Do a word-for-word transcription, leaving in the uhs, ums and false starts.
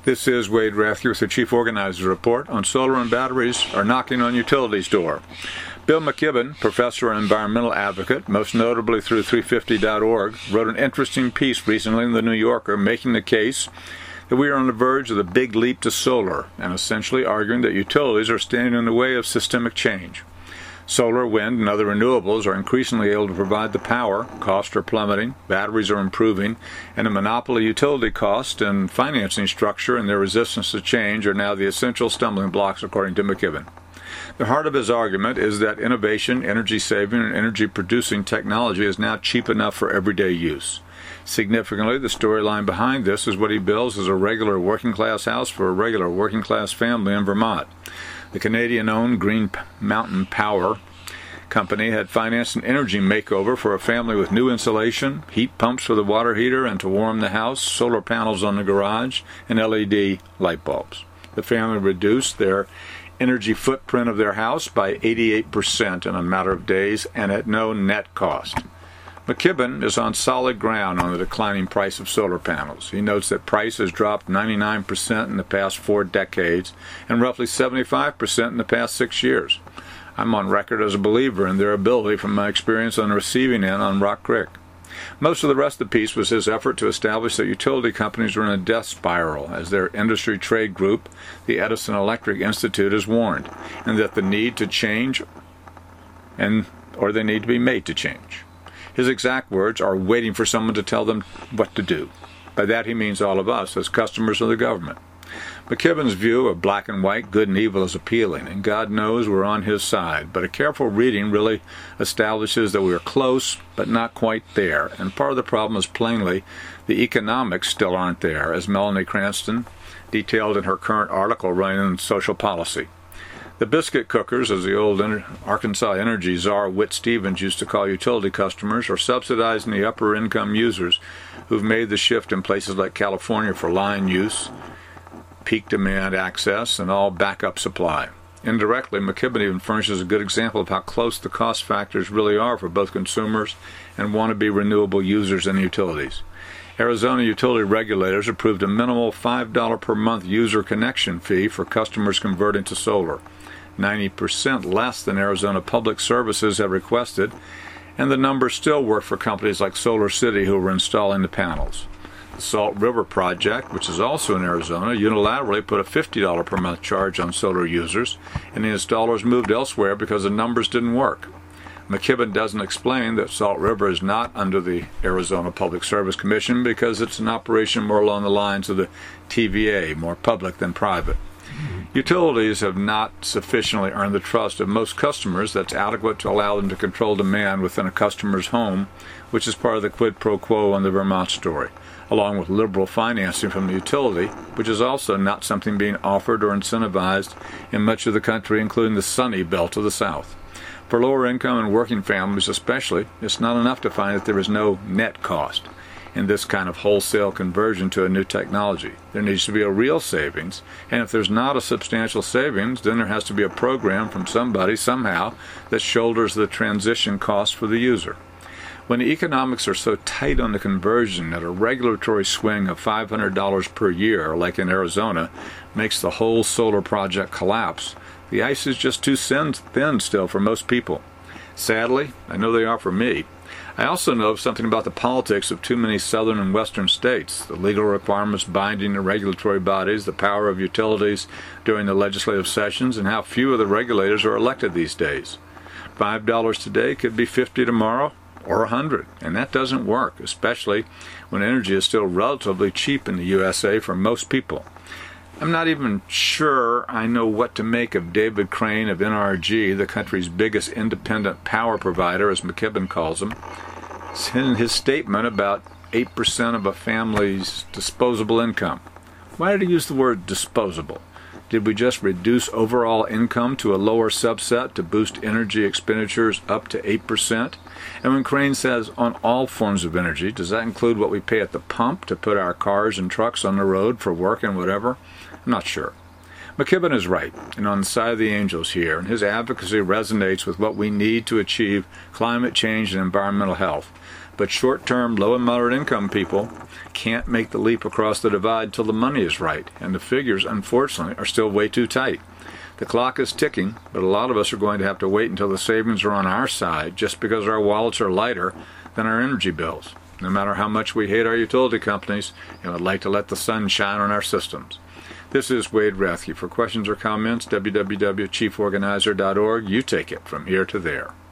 This is Wade Rathke with the Chief Organizer's Report on solar and batteries are knocking on utilities' door. Bill McKibben, professor and environmental advocate, most notably through three fifty dot org, wrote an interesting piece recently in the New Yorker making the case that we are on the verge of the big leap to solar and essentially arguing that utilities are standing in the way of systemic change. Solar, wind, and other renewables are increasingly able to provide the power, costs are plummeting, batteries are improving, and the monopoly utility cost and financing structure and their resistance to change are now the essential stumbling blocks, according to McKibben. The heart of his argument is that innovation, energy-saving, and energy-producing technology is now cheap enough for everyday use. Significantly, the storyline behind this is what he bills as a regular working-class house for a regular working-class family in Vermont. The Canadian-owned Green Mountain Power Company had financed an energy makeover for a family with new insulation, heat pumps for the water heater and to warm the house, solar panels on the garage, and L E D light bulbs. The family reduced their energy footprint of their house by eighty-eight percent in a matter of days and at no net cost. McKibben is on solid ground on the declining price of solar panels. He notes that price has dropped ninety-nine percent in the past four decades and roughly seventy-five percent in the past six years. I'm on record as a believer in their ability from my experience on the receiving end on Rock Creek. Most of the rest of the piece was his effort to establish that utility companies are in a death spiral, as their industry trade group, the Edison Electric Institute, has warned, and that the need to change and or they need to be made to change. His exact words are waiting for someone to tell them what to do. By that he means all of us as customers of the government. McKibben's view of black and white, good and evil is appealing, and God knows we're on his side, but a careful reading really establishes that we are close, but not quite there, and part of the problem is plainly the economics still aren't there, as Melanie Cranston detailed in her current article running on social policy. The biscuit cookers, as the old Arkansas Energy czar Whit Stevens used to call utility customers, are subsidizing the upper-income users who've made the shift in places like California for line use, peak demand access, and all backup supply. Indirectly, McKibben even furnishes a good example of how close the cost factors really are for both consumers and wannabe renewable users and utilities. Arizona utility regulators approved a minimal five dollars per month user connection fee for customers converting to solar, ninety percent less than Arizona Public Services have requested, and the numbers still work for companies like Solar City who are installing the panels. The Salt River Project, which is also in Arizona, unilaterally put a fifty dollars per month charge on solar users, and the installers moved elsewhere because the numbers didn't work. McKibben doesn't explain that Salt River is not under the Arizona Public Service Commission because it's an operation more along the lines of the T V A, more public than private. Utilities have not sufficiently earned the trust of most customers that's adequate to allow them to control demand within a customer's home, which is part of the quid pro quo on the Vermont story, along with liberal financing from the utility, which is also not something being offered or incentivized in much of the country, including the sunny belt of the South. For lower income and working families especially, it's not enough to find that there is no net cost in this kind of wholesale conversion to a new technology. There needs to be a real savings, and if there's not a substantial savings, then there has to be a program from somebody somehow that shoulders the transition cost for the user. When the economics are so tight on the conversion that a regulatory swing of five hundred dollars per year, like in Arizona, makes the whole solar project collapse, the ice is just too thin still for most people. Sadly, I know they are for me. I also know something about the politics of too many southern and western states, the legal requirements binding the regulatory bodies, the power of utilities during the legislative sessions, and how few of the regulators are elected these days. Five dollars today could be fifty tomorrow, or a hundred, and that doesn't work, especially when energy is still relatively cheap in the U S A for most people. I'm not even sure I know what to make of David Crane of N R G, the country's biggest independent power provider, as McKibben calls them. In his statement about eight percent of a family's disposable income. Why did he use the word disposable? Did we just reduce overall income to a lower subset to boost energy expenditures up to eight percent? And when Crane says on all forms of energy, does that include what we pay at the pump to put our cars and trucks on the road for work and whatever? I'm not sure. McKibben is right, and on the side of the angels here, and his advocacy resonates with what we need to achieve climate change and environmental health. But short-term, low and moderate income people can't make the leap across the divide till the money is right, and the figures, unfortunately, are still way too tight. The clock is ticking, but a lot of us are going to have to wait until the savings are on our side just because our wallets are lighter than our energy bills. No matter how much we hate our utility companies and would like to let the sun shine on our systems. This is Wade Rathke. For questions or comments, w w w dot chief organizer dot org. You take it from here to there.